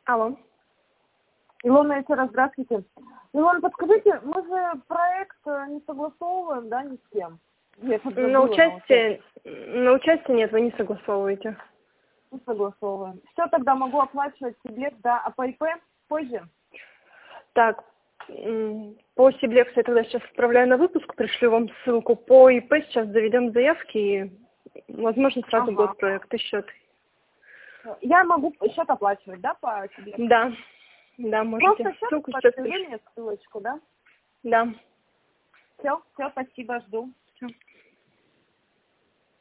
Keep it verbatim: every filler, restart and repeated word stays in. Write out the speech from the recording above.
Алло. Илона, еще раз здравствуйте. Илона, подскажите, мы же проект не согласовываем, да, ни с кем? Нет, На участие, на участие нет, вы не согласовываете. Не согласовываем. Все, тогда могу оплачивать Сиблек, да, а по ИП позже? Так, по Сиблексу я тогда сейчас отправляю на выпуск, пришлю вам ссылку. По ИП сейчас заведем заявки и, возможно, сразу Ага. будет проект и счет. Я могу счет оплачивать, да, по Сиблексу? Да, да, можете. Просто счет, Ссылку сейчас подскажи пришлю. мне ссылочку, да? Да. Все, все, спасибо, жду. Всё.